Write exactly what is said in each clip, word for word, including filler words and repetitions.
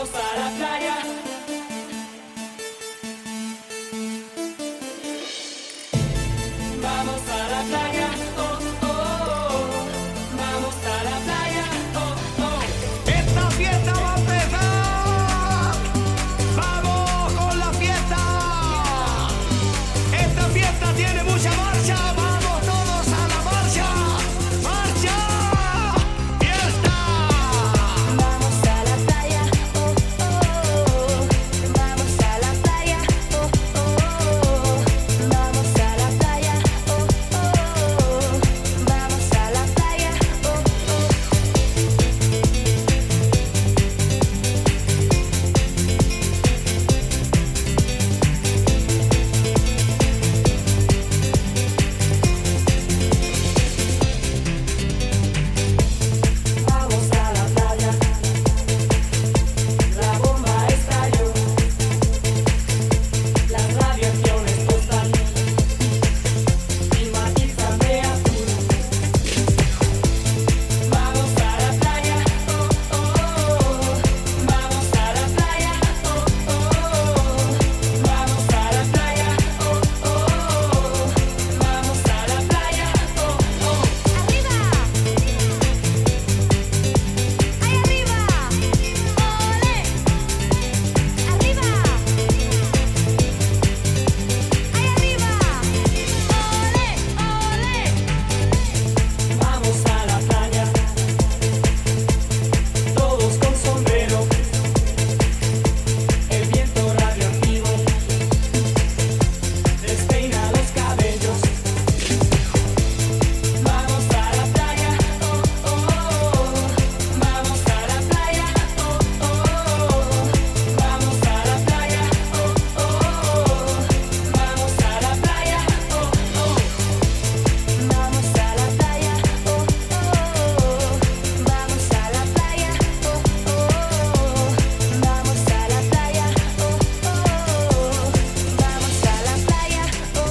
Vamos a la playa. Vamos a la playa. Oh, oh, oh. Vamos a la playa. Oh, oh. ¡Esta fiesta va a empezar! ¡Vamos con la fiesta! ¡Esta fiesta tiene mucha marcha! ¡Vamos todos a la marcha! ¡Marcha! ¡Fiesta! Vamos a la playa, oh, oh, vamos a la playa, oh, oh, vamos a la playa, oh, oh, vamos a la playa, oh, oh. Vamos a la playa. La bomba estalló. Las radiaciones tostan y matizan de azul. Vamos a la playa. Oh, oh. Vamos a la playa. Oh, oh. Vamos a la playa. Oh, oh. Vamos a la playa. Oh, oh. ¡Arriba! ¡Ahí arriba! ¡Ole! ¡Arriba! ¡Ahí arriba! ¡Ole! ¡Ole! Vamos a la playa, todos con sombrero, el viento radioactivo despeina los cabellos. Vamos a la playa, oh, oh, vamos a la playa, oh, oh, vamos a la playa, oh, oh, vamos a la playa, oh, oh. Vamos a la playa, oh, oh, vamos a la playa, oh, oh, vamos a la playa, oh, oh, vamos a la playa,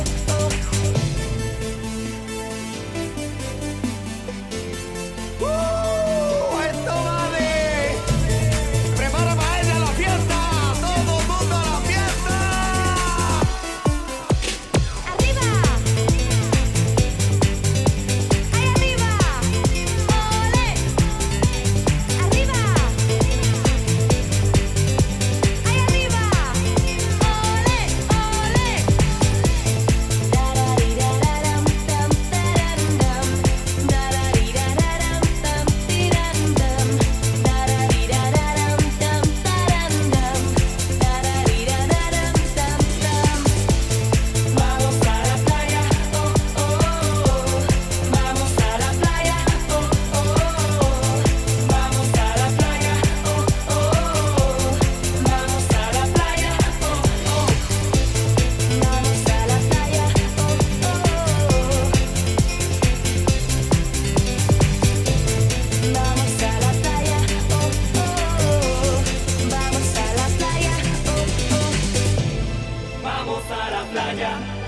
oh, oh. ¡Uh! ¡Esto vale! ¡Prepara para ella la fiesta! ¡Todo el mundo a la fiesta! ¡Arriba! ¡Ahí arriba! ¡Ole! ¡Arriba! ¡Ahí arriba! ¡Ole! ¡Ole! Darariraram tam tararandam, darariraram tam tirandam, darariraram tam tarandam, darariraram tam tam. Vamos a la playa, oh, oh, vamos a la playa, oh, oh, vamos a la playa, oh, oh, vamos a la playa, oh, oh. Vamos a la playa, oh, oh. Vamos a la playa, oh, oh. Vamos a la playa, oh, oh. Vamos a la playa.